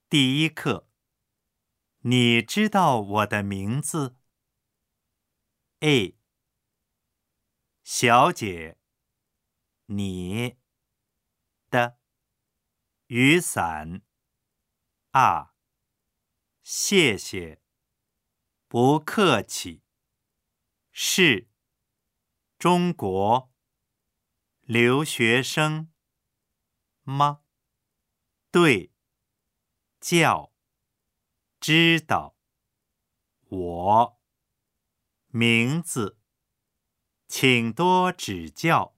第一课，你知道我的名字 ？A. 小姐，你的雨伞啊，谢谢，不客气。是中国留学生吗？对，叫知道我名字，请多指教。